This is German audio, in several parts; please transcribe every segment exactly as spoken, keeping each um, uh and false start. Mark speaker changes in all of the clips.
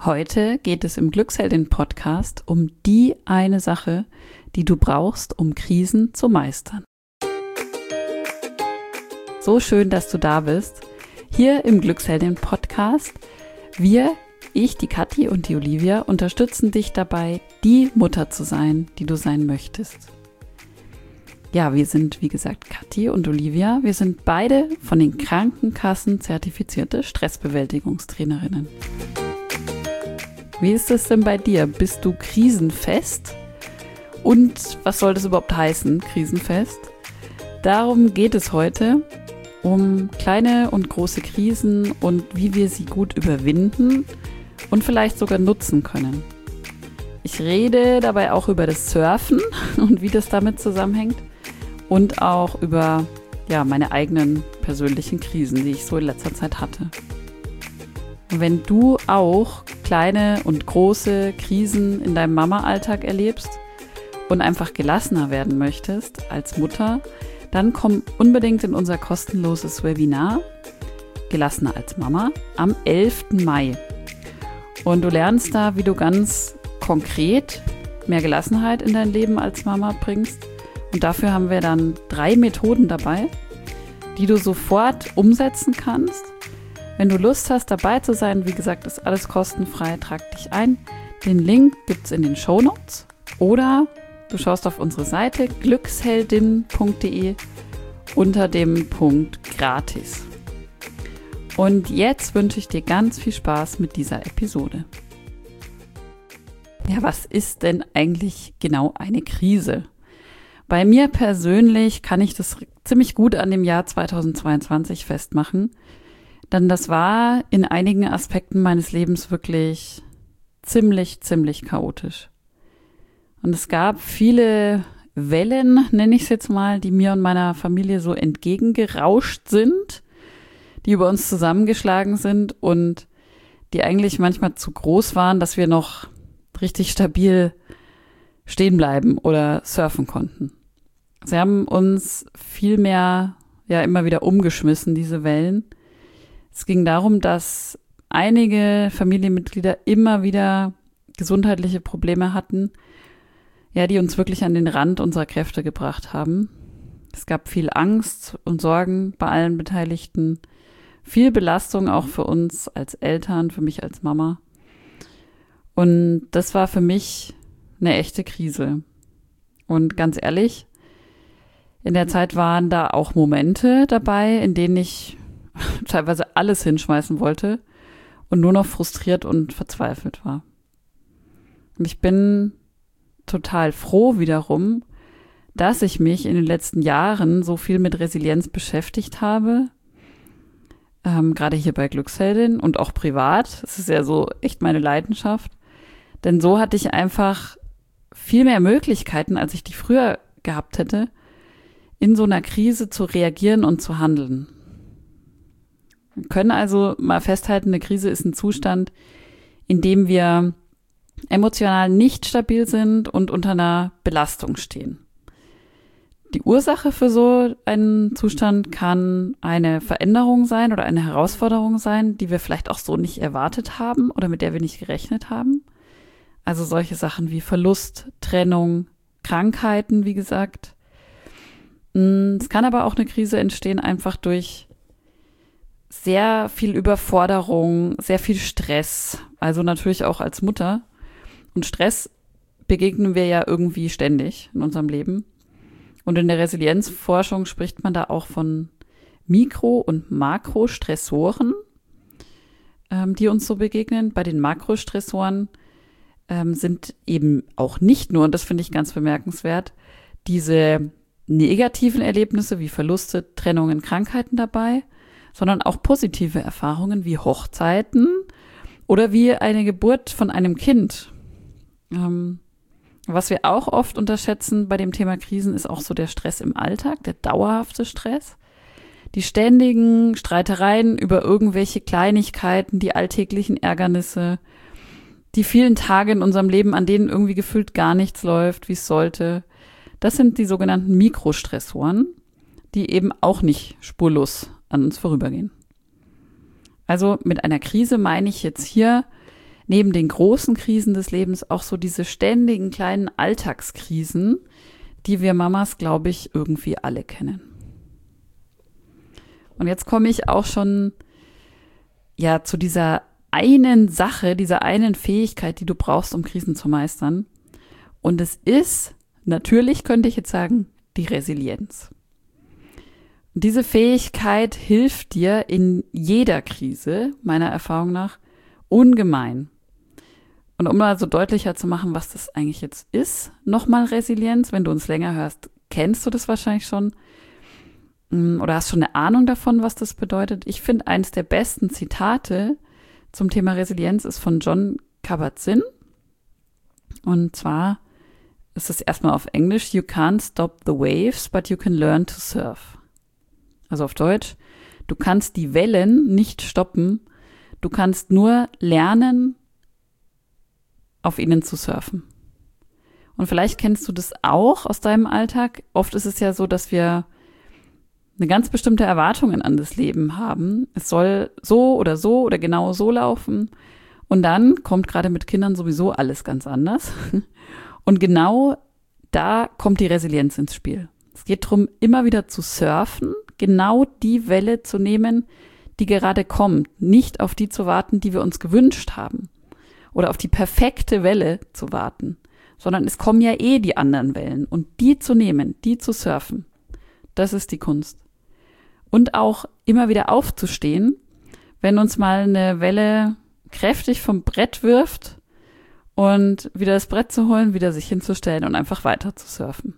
Speaker 1: Heute geht es im Glücksheldin-Podcast um die eine Sache, die du brauchst, um Krisen zu meistern. So schön, dass du da bist. Hier im Glücksheldin-Podcast. Wir, ich, die Kathi und die Olivia, unterstützen dich dabei, die Mutter zu sein, die du sein möchtest. Ja, wir sind, wie gesagt, Kathi und Olivia. Wir sind beide von den Krankenkassen zertifizierte Stressbewältigungstrainerinnen. Wie ist es denn bei dir? Bist du krisenfest? Und was soll das überhaupt heißen, krisenfest? Darum geht es heute, um kleine und große Krisen und wie wir sie gut überwinden und vielleicht sogar nutzen können. Ich rede dabei auch über das Surfen und wie das damit zusammenhängt und auch über ja, meine eigenen persönlichen Krisen, die ich so in letzter Zeit hatte. Und wenn du auch kleine und große Krisen in deinem Mama-Alltag erlebst und einfach gelassener werden möchtest als Mutter, dann komm unbedingt in unser kostenloses Webinar Gelassener als Mama am elften Mai. Und du lernst da, wie du ganz konkret mehr Gelassenheit in dein Leben als Mama bringst. Und dafür haben wir dann drei Methoden dabei, die du sofort umsetzen kannst. Wenn du Lust hast, dabei zu sein, wie gesagt, ist alles kostenfrei, trag dich ein. Den Link gibt's in den Shownotes oder du schaust auf unsere Seite glücksheldin punkt de unter dem Punkt gratis. Und jetzt wünsche ich dir ganz viel Spaß mit dieser Episode. Ja, was ist denn eigentlich genau eine Krise? Bei mir persönlich kann ich das ziemlich gut an dem Jahr zweitausendzweiundzwanzig festmachen. Denn das war in einigen Aspekten meines Lebens wirklich ziemlich, ziemlich chaotisch. Und es gab viele Wellen, nenne ich es jetzt mal, die mir und meiner Familie so entgegengerauscht sind, die über uns zusammengeschlagen sind und die eigentlich manchmal zu groß waren, dass wir noch richtig stabil stehen bleiben oder surfen konnten. Sie haben uns viel mehr, ja, immer wieder umgeschmissen, diese Wellen. Es ging darum, dass einige Familienmitglieder immer wieder gesundheitliche Probleme hatten, ja, die uns wirklich an den Rand unserer Kräfte gebracht haben. Es gab viel Angst und Sorgen bei allen Beteiligten, viel Belastung auch für uns als Eltern, für mich als Mama. Und das war für mich eine echte Krise. Und ganz ehrlich, in der Zeit waren da auch Momente dabei, in denen ich teilweise alles hinschmeißen wollte und nur noch frustriert und verzweifelt war. Und ich bin total froh wiederum, dass ich mich in den letzten Jahren so viel mit Resilienz beschäftigt habe, ähm, gerade hier bei Glücksheldin und auch privat. Das ist ja so echt meine Leidenschaft, denn so hatte ich einfach viel mehr Möglichkeiten, als ich die früher gehabt hätte, in so einer Krise zu reagieren und zu handeln. Wir können also mal festhalten, eine Krise ist ein Zustand, in dem wir emotional nicht stabil sind und unter einer Belastung stehen. Die Ursache für so einen Zustand kann eine Veränderung sein oder eine Herausforderung sein, die wir vielleicht auch so nicht erwartet haben oder mit der wir nicht gerechnet haben. Also solche Sachen wie Verlust, Trennung, Krankheiten, wie gesagt. Es kann aber auch eine Krise entstehen einfach durch sehr viel Überforderung, sehr viel Stress, also natürlich auch als Mutter. Und Stress begegnen wir ja irgendwie ständig in unserem Leben. Und in der Resilienzforschung spricht man da auch von Mikro- und Makrostressoren, ähm, die uns so begegnen. Bei den Makrostressoren ähm, sind eben auch nicht nur, und das finde ich ganz bemerkenswert, diese negativen Erlebnisse wie Verluste, Trennungen, Krankheiten dabei, sondern auch positive Erfahrungen wie Hochzeiten oder wie eine Geburt von einem Kind. Ähm, was wir auch oft unterschätzen bei dem Thema Krisen ist auch so der Stress im Alltag, der dauerhafte Stress. Die ständigen Streitereien über irgendwelche Kleinigkeiten, die alltäglichen Ärgernisse, die vielen Tage in unserem Leben, an denen irgendwie gefühlt gar nichts läuft, wie es sollte. Das sind die sogenannten Mikrostressoren, die eben auch nicht spurlos an uns vorübergehen. Also mit einer Krise meine ich jetzt hier neben den großen Krisen des Lebens auch so diese ständigen kleinen Alltagskrisen, die wir Mamas, glaube ich, irgendwie alle kennen. Und jetzt komme ich auch schon ja zu dieser einen Sache, dieser einen Fähigkeit, die du brauchst, um Krisen zu meistern. Und es ist, natürlich könnte ich jetzt sagen, die Resilienz. Und diese Fähigkeit hilft dir in jeder Krise, meiner Erfahrung nach, ungemein. Und um mal so deutlicher zu machen, was das eigentlich jetzt ist, nochmal Resilienz, wenn du uns länger hörst, kennst du das wahrscheinlich schon oder hast schon eine Ahnung davon, was das bedeutet. Ich finde, eines der besten Zitate zum Thema Resilienz ist von Jon Kabat-Zinn. Und zwar ist es erstmal auf Englisch: You can't stop the waves, but you can learn to surf. Also auf Deutsch: Du kannst die Wellen nicht stoppen, du kannst nur lernen, auf ihnen zu surfen. Und vielleicht kennst du das auch aus deinem Alltag. Oft ist es ja so, dass wir eine ganz bestimmte Erwartungen an das Leben haben. Es soll so oder so oder genau so laufen. Und dann kommt gerade mit Kindern sowieso alles ganz anders. Und genau da kommt die Resilienz ins Spiel. Es geht darum, immer wieder zu surfen, genau die Welle zu nehmen, die gerade kommt. Nicht auf die zu warten, die wir uns gewünscht haben. Oder auf die perfekte Welle zu warten. Sondern es kommen ja eh die anderen Wellen. Und die zu nehmen, die zu surfen, das ist die Kunst. Und auch immer wieder aufzustehen, wenn uns mal eine Welle kräftig vom Brett wirft und wieder das Brett zu holen, wieder sich hinzustellen und einfach weiter zu surfen.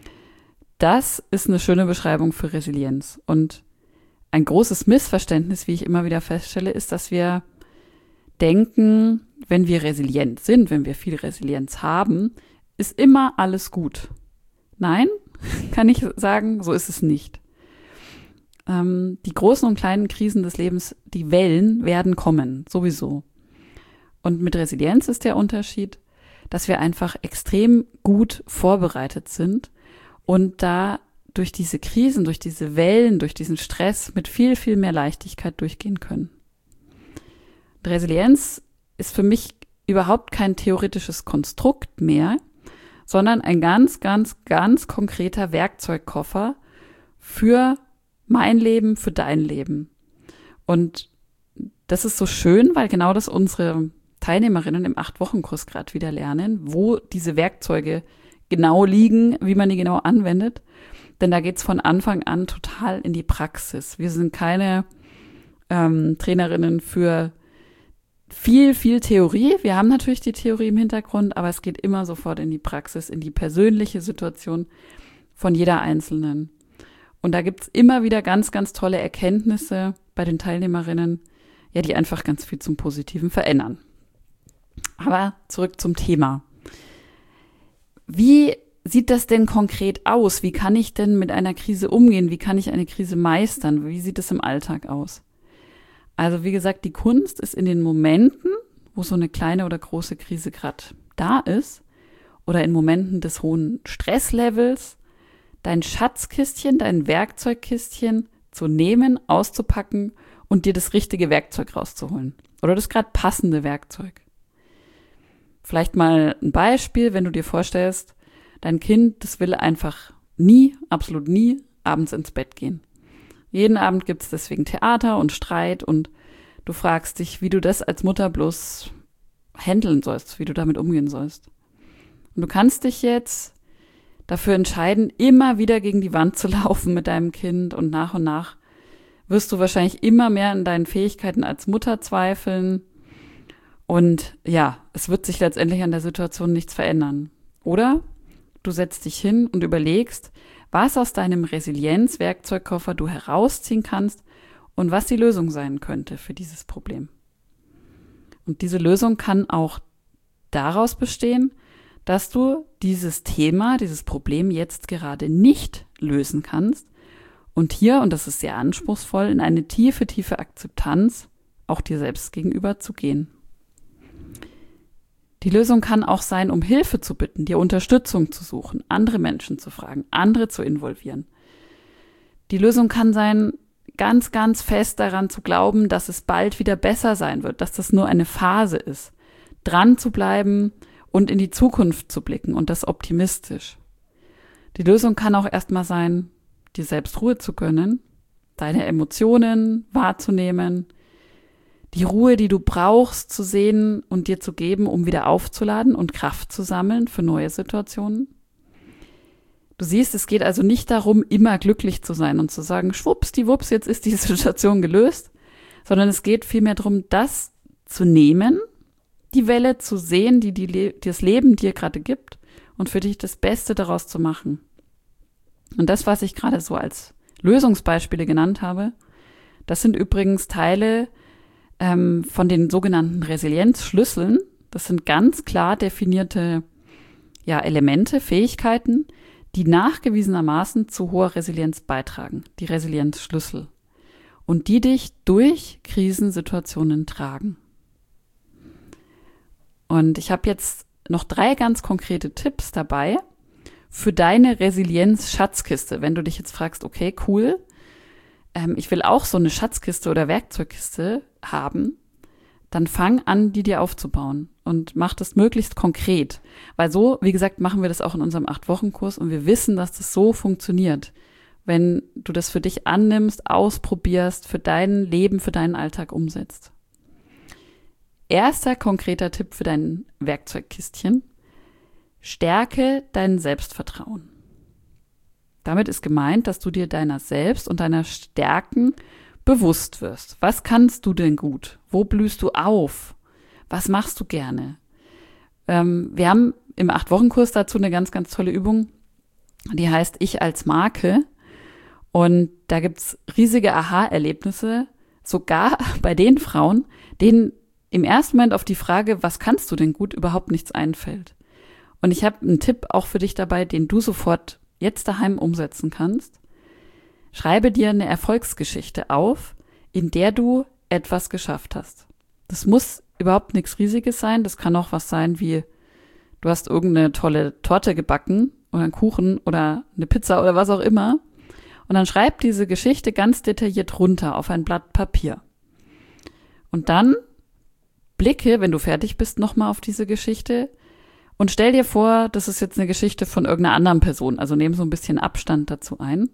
Speaker 1: Das ist eine schöne Beschreibung für Resilienz. Und ein großes Missverständnis, wie ich immer wieder feststelle, ist, dass wir denken, wenn wir resilient sind, wenn wir viel Resilienz haben, ist immer alles gut. Nein, kann ich sagen, so ist es nicht. Ähm, die großen und kleinen Krisen des Lebens, die Wellen werden kommen, sowieso. Und mit Resilienz ist der Unterschied, dass wir einfach extrem gut vorbereitet sind und da durch diese Krisen, durch diese Wellen, durch diesen Stress mit viel, viel mehr Leichtigkeit durchgehen können. Und Resilienz ist für mich überhaupt kein theoretisches Konstrukt mehr, sondern ein ganz, ganz, ganz konkreter Werkzeugkoffer für mein Leben, für dein Leben. Und das ist so schön, weil genau das unsere Teilnehmerinnen im acht-Wochen-Kurs gerade wieder lernen, wo diese Werkzeuge genau liegen, wie man die genau anwendet. Denn da geht's von Anfang an total in die Praxis. Wir sind keine ähm, Trainerinnen für viel, viel Theorie. Wir haben natürlich die Theorie im Hintergrund, aber es geht immer sofort in die Praxis, in die persönliche Situation von jeder Einzelnen. Und da gibt's immer wieder ganz, ganz tolle Erkenntnisse bei den Teilnehmerinnen, ja, die einfach ganz viel zum Positiven verändern. Aber zurück zum Thema. Wie sieht das denn konkret aus? Wie kann ich denn mit einer Krise umgehen? Wie kann ich eine Krise meistern? Wie sieht es im Alltag aus? Also wie gesagt, die Kunst ist in den Momenten, wo so eine kleine oder große Krise gerade da ist, oder in Momenten des hohen Stresslevels, dein Schatzkistchen, dein Werkzeugkistchen zu nehmen, auszupacken und dir das richtige Werkzeug rauszuholen. Oder das gerade passende Werkzeug. Vielleicht mal ein Beispiel, wenn du dir vorstellst, dein Kind, das will einfach nie, absolut nie, abends ins Bett gehen. Jeden Abend gibt es deswegen Theater und Streit und du fragst dich, wie du das als Mutter bloß handeln sollst, wie du damit umgehen sollst. Und du kannst dich jetzt dafür entscheiden, immer wieder gegen die Wand zu laufen mit deinem Kind und nach und nach wirst du wahrscheinlich immer mehr an deinen Fähigkeiten als Mutter zweifeln und ja, es wird sich letztendlich an der Situation nichts verändern. Oder du setzt dich hin und überlegst, was aus deinem Resilienz-Werkzeugkoffer du herausziehen kannst und was die Lösung sein könnte für dieses Problem. Und diese Lösung kann auch daraus bestehen, dass du dieses Thema, dieses Problem jetzt gerade nicht lösen kannst und hier, und das ist sehr anspruchsvoll, in eine tiefe, tiefe Akzeptanz auch dir selbst gegenüber zu gehen. Die Lösung kann auch sein, um Hilfe zu bitten, dir Unterstützung zu suchen, andere Menschen zu fragen, andere zu involvieren. Die Lösung kann sein, ganz, ganz fest daran zu glauben, dass es bald wieder besser sein wird, dass das nur eine Phase ist, dran zu bleiben und in die Zukunft zu blicken und das optimistisch. Die Lösung kann auch erstmal sein, dir selbst Ruhe zu gönnen, deine Emotionen wahrzunehmen, die Ruhe, die du brauchst, zu sehen und dir zu geben, um wieder aufzuladen und Kraft zu sammeln für neue Situationen. Du siehst, es geht also nicht darum, immer glücklich zu sein und zu sagen, schwuppsdiwupps, jetzt ist die Situation gelöst, sondern es geht vielmehr darum, das zu nehmen, die Welle zu sehen, die, die, die das Leben dir gerade gibt und für dich das Beste daraus zu machen. Und das, was ich gerade so als Lösungsbeispiele genannt habe, das sind übrigens Teile ähm, von den sogenannten Resilienzschlüsseln. Das sind ganz klar definierte ja, Elemente, Fähigkeiten, die nachgewiesenermaßen zu hoher Resilienz beitragen, die Resilienzschlüssel, und die dich durch Krisensituationen tragen. Und ich habe jetzt noch drei ganz konkrete Tipps dabei für deine Resilienz-Schatzkiste. Wenn du dich jetzt fragst, okay, cool, ähm, ich will auch so eine Schatzkiste oder Werkzeugkiste haben, dann fang an, die dir aufzubauen und mach das möglichst konkret. Weil so, wie gesagt, machen wir das auch in unserem acht-Wochen-Kurs und wir wissen, dass das so funktioniert, wenn du das für dich annimmst, ausprobierst, für dein Leben, für deinen Alltag umsetzt. Erster konkreter Tipp für dein Werkzeugkistchen: Stärke dein Selbstvertrauen. Damit ist gemeint, dass du dir deiner selbst und deiner Stärken bewusst wirst. Was kannst du denn gut? Wo blühst du auf? Was machst du gerne? Ähm, wir haben im acht-Wochen-Kurs dazu eine ganz, ganz tolle Übung, die heißt Ich als Marke. Und da gibt's riesige Aha-Erlebnisse, sogar bei den Frauen, denen im ersten Moment auf die Frage, was kannst du denn gut, überhaupt nichts einfällt. Und ich habe einen Tipp auch für dich dabei, den du sofort jetzt daheim umsetzen kannst. Schreibe dir eine Erfolgsgeschichte auf, in der du etwas geschafft hast. Das muss überhaupt nichts Riesiges sein. Das kann auch was sein wie, du hast irgendeine tolle Torte gebacken oder einen Kuchen oder eine Pizza oder was auch immer. Und dann schreib diese Geschichte ganz detailliert runter auf ein Blatt Papier. Und dann blicke, wenn du fertig bist, nochmal auf diese Geschichte und stell dir vor, das ist jetzt eine Geschichte von irgendeiner anderen Person. Also nimm so ein bisschen Abstand dazu ein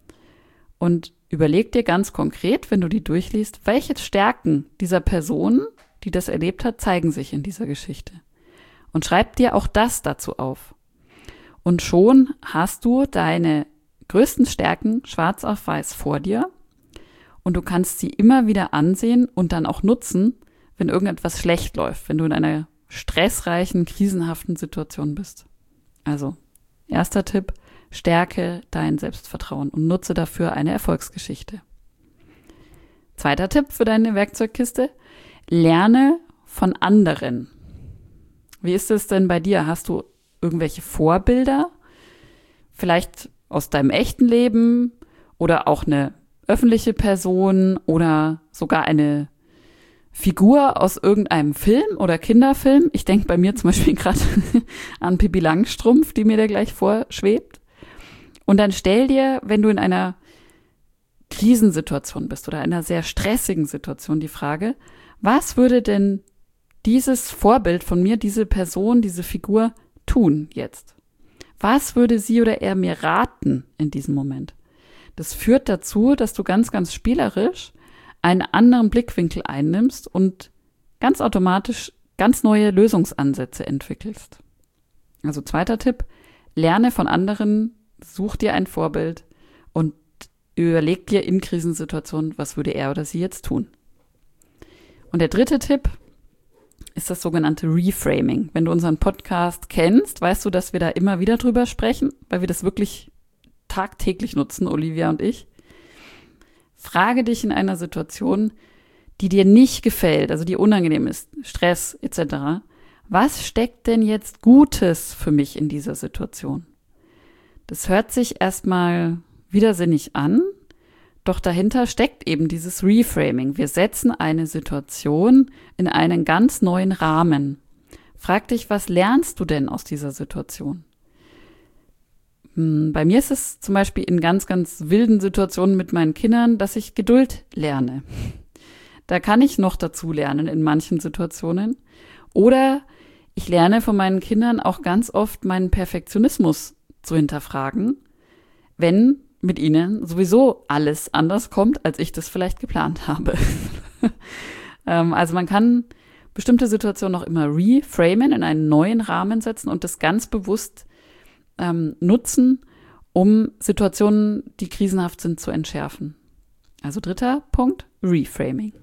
Speaker 1: und überleg dir ganz konkret, wenn du die durchliest, welche Stärken dieser Person, die das erlebt hat, zeigen sich in dieser Geschichte. Und schreib dir auch das dazu auf. Und schon hast du deine größten Stärken schwarz auf weiß vor dir und du kannst sie immer wieder ansehen und dann auch nutzen, wenn irgendetwas schlecht läuft, wenn du in einer stressreichen, krisenhaften Situation bist. Also, erster Tipp, stärke dein Selbstvertrauen und nutze dafür eine Erfolgsgeschichte. Zweiter Tipp für deine Werkzeugkiste, lerne von anderen. Wie ist es denn bei dir? Hast du irgendwelche Vorbilder? Vielleicht aus deinem echten Leben oder auch eine öffentliche Person oder sogar eine Figur aus irgendeinem Film oder Kinderfilm. Ich denke bei mir zum Beispiel gerade an Pippi Langstrumpf, die mir da gleich vorschwebt. Und dann stell dir, wenn du in einer Krisensituation bist oder einer sehr stressigen Situation, die Frage, was würde denn dieses Vorbild von mir, diese Person, diese Figur tun jetzt? Was würde sie oder er mir raten in diesem Moment? Das führt dazu, dass du ganz, ganz spielerisch einen anderen Blickwinkel einnimmst und ganz automatisch ganz neue Lösungsansätze entwickelst. Also zweiter Tipp, lerne von anderen, such dir ein Vorbild und überleg dir in Krisensituationen, was würde er oder sie jetzt tun. Und der dritte Tipp ist das sogenannte Reframing. Wenn du unseren Podcast kennst, weißt du, dass wir da immer wieder drüber sprechen, weil wir das wirklich tagtäglich nutzen, Olivia und ich. Frage dich in einer Situation, die dir nicht gefällt, also die unangenehm ist, Stress et cetera, was steckt denn jetzt Gutes für mich in dieser Situation? Das hört sich erstmal widersinnig an, doch dahinter steckt eben dieses Reframing. Wir setzen eine Situation in einen ganz neuen Rahmen. Frag dich, was lernst du denn aus dieser Situation? Bei mir ist es zum Beispiel in ganz, ganz wilden Situationen mit meinen Kindern, dass ich Geduld lerne. Da kann ich noch dazu lernen in manchen Situationen. Oder ich lerne von meinen Kindern auch ganz oft meinen Perfektionismus zu hinterfragen, wenn mit ihnen sowieso alles anders kommt, als ich das vielleicht geplant habe. ähm, also man kann bestimmte Situationen auch immer reframen, in einen neuen Rahmen setzen und das ganz bewusst ähm, nutzen, um Situationen, die krisenhaft sind, zu entschärfen. Also dritter Punkt, Reframing.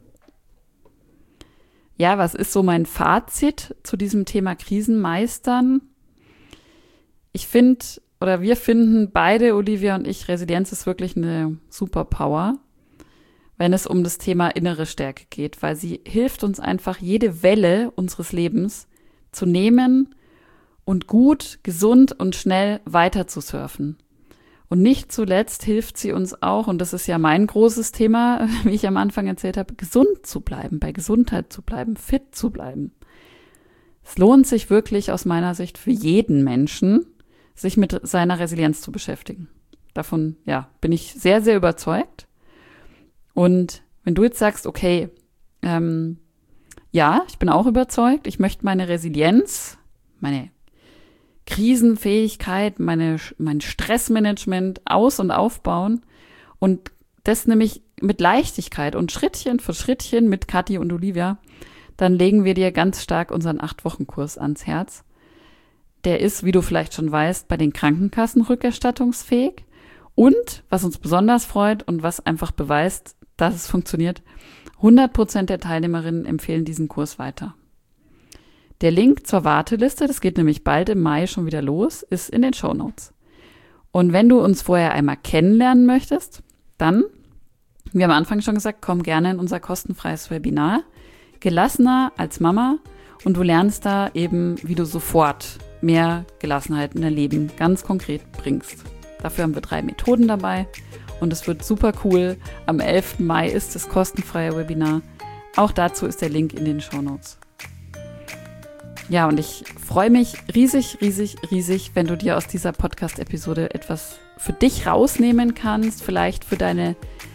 Speaker 1: Ja, was ist so mein Fazit zu diesem Thema Krisen meistern? Ich finde, oder wir finden beide, Olivia und ich, Resilienz ist wirklich eine Superpower, wenn es um das Thema innere Stärke geht, weil sie hilft uns einfach, jede Welle unseres Lebens zu nehmen und gut, gesund und schnell weiter zu surfen. Und nicht zuletzt hilft sie uns auch, und das ist ja mein großes Thema, wie ich am Anfang erzählt habe, gesund zu bleiben, bei Gesundheit zu bleiben, fit zu bleiben. Es lohnt sich wirklich aus meiner Sicht für jeden Menschen, sich mit seiner Resilienz zu beschäftigen. Davon, ja, bin ich sehr, sehr überzeugt. Und wenn du jetzt sagst, okay, ähm, ja, ich bin auch überzeugt, ich möchte meine Resilienz, meine Krisenfähigkeit, meine, mein Stressmanagement aus- und aufbauen und das nämlich mit Leichtigkeit und Schrittchen für Schrittchen mit Kathi und Olivia, dann legen wir dir ganz stark unseren acht-Wochen-Kurs ans Herz. Der ist, wie du vielleicht schon weißt, bei den Krankenkassen rückerstattungsfähig und, was uns besonders freut und was einfach beweist, dass es funktioniert, hundert Prozent der Teilnehmerinnen empfehlen diesen Kurs weiter. Der Link zur Warteliste, das geht nämlich bald im Mai schon wieder los, ist in den Shownotes. Und wenn du uns vorher einmal kennenlernen möchtest, dann, wie am Anfang schon gesagt, komm gerne in unser kostenfreies Webinar, Gelassener als Mama, und du lernst da eben, wie du sofort mehr Gelassenheit in dein Leben ganz konkret bringst. Dafür haben wir drei Methoden dabei und es wird super cool. Am elften Mai ist das kostenfreie Webinar. Auch dazu ist der Link in den Shownotes. Ja, und ich freue mich riesig, riesig, riesig, wenn du dir aus dieser Podcast-Episode etwas für dich rausnehmen kannst, vielleicht für deine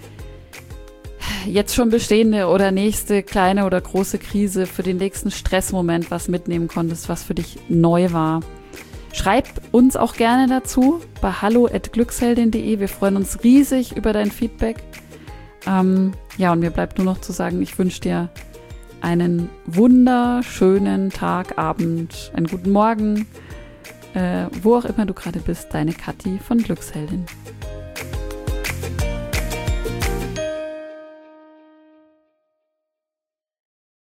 Speaker 1: jetzt schon bestehende oder nächste kleine oder große Krise, für den nächsten Stressmoment was mitnehmen konntest, was für dich neu war. Schreib uns auch gerne dazu bei hallo at glücksheldin punkt de. Wir freuen uns riesig über dein Feedback. Ähm, ja, und mir bleibt nur noch zu sagen, ich wünsche dir einen wunderschönen Tag, Abend, einen guten Morgen, äh, wo auch immer du gerade bist, deine Kathi von Glücksheldin.